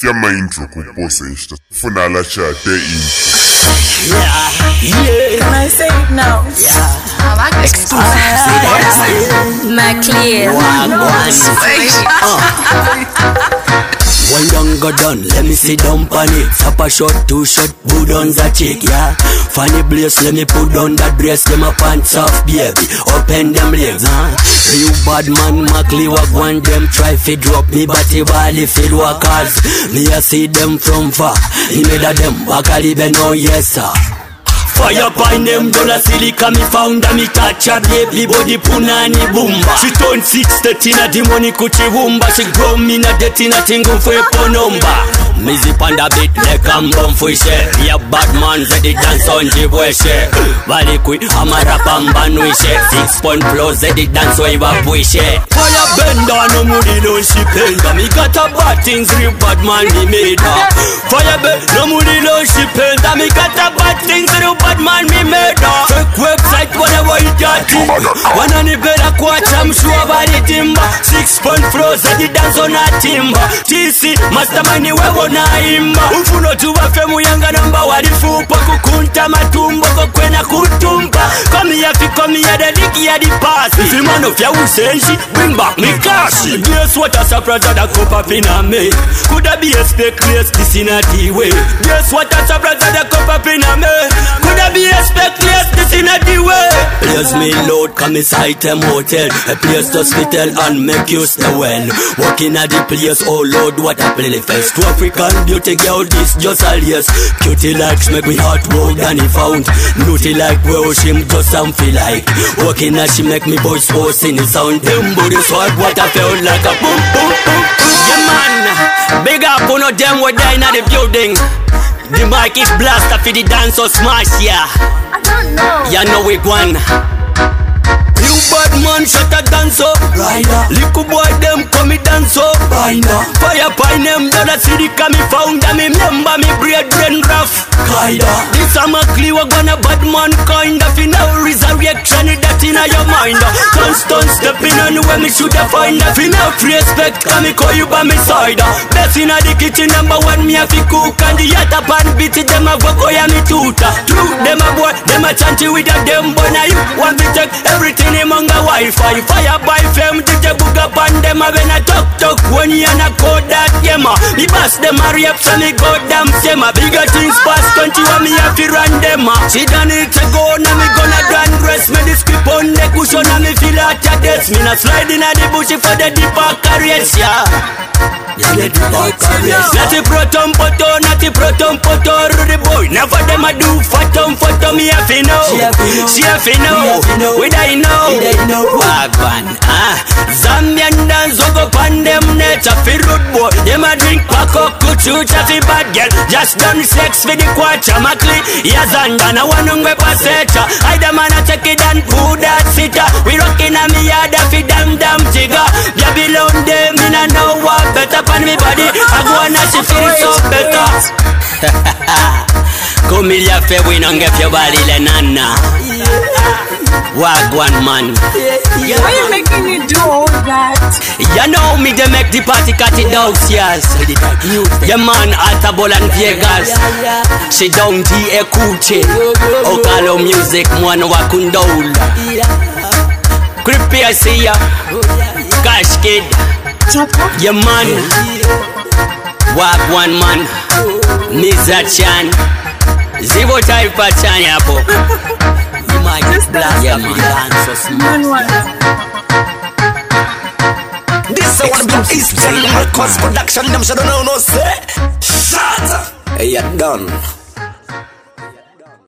Siama intro kuposesta. Funa la chat intro. Yeah. Can I say it now? Yeah. Exclusive. McLear. One down go done, let me sit down on it. Tap a shot, 2 shot, boot on the chick, yeah. Funny place, let me put down that dress, get my pants off, baby. Open them legs, You bad man, Mackley walk one them, try fi drop me body body fi walkers. Me a see them from far, he made a them, Wakalibe no yes sir. Fire pine them dollar silica me found me touch a baby body punani boomba. She turned 6 na the money kuchi wumba. She grow me na deti na tingu for a number. Me zip on the beat like I'm born for share. Be a bad man za the dance on the boy share. Valley quick I'm a rap and ban we share. 6 point plus za the dance where you boy share. Fire bender no money no she penda. Me got a bad things real bad man me made her. Fire bender no money no she penda. Me got a bad things real bad man me made her. Fake website whatever you got it. One on the better quatch I'm sure about the timber. 6 point plus za the dance on a timber. TC mastermind we na imba ufuno tuba femu yanga namba walifupa kukunta matumbo kokwena kutumpa komi ya the ligi ya the pass simano fya usenshi bring back me cash. Guess what a surprise that come up in a me could I be expect place this in a the way. Guess what a surprise that come up in a me could I be expect place this in a the way. Place me load come inside them hotel a place to hospital and make you stay well. Walking at the place oh lord what a play fest to African beauty girl this just a yes. Cutie likes make me heart road and he found beauty like where she just some feel like walking as she make me voice force in the sound them body sword what I felt like a boom boom boom. Yeah man, big up on them we die in the building. The mic is blaster for the dance or smash yeah. I don't know. You know we gone. You bad man shut a dance up Rider. Little boy them come me dance up Rider. Fire pine them dollar city come me found me remember me brain rough Rider. This a Mackley we gonna bad man kind of in now resurrection that in your mind. Constant stepping on where me shoulda find a fin out respect come me call you by me side. Best in the kitchen number 1 me a fi cook and the yata pan beat them a go ya me tuta. True them a boy them a chanty with a them boy now you want to take everything among the Wi-Fi. Fire by flame to the book up on them when I talk when you and a code that yema. Me pass them a rape so me go damn sema. Bigger things past 21 me have to run them. She done it to go now me gonna run dress. Me the script on the cushion and me feel at your desk. Me not sliding at the bush for the deeper careers yeah. Not the proton poto Rudy boy never them a do photo me have to know. She have to know we die know Wagwan Zambian dance go pan them net a fi road boy. Them a drink Paco Kuchucha fi bad girl. Just done sex for the quacha Mackley Yazanda na wanungwe pasecha. I the man a take it and put that sitter. We rockin' a me yard a fi damn jigger. Babylon them in a know what better pan me body. I go and she feel so better. Come here fe we don't get your body le nana. Wagwan man. Why are you making me do all that? You know me they make the party cut it down yes. Your man Altabol and Vegas. She down the Ekuche. Okalo music mwana wakundol. Creepy I see ya. Cash kid. Your man Wagwan man Niza Chan Zivo type of Chan yapo. You might get blast yeah, man. This is one of the Eastern Records production. Them should know no say. Shut up. Hey, you done.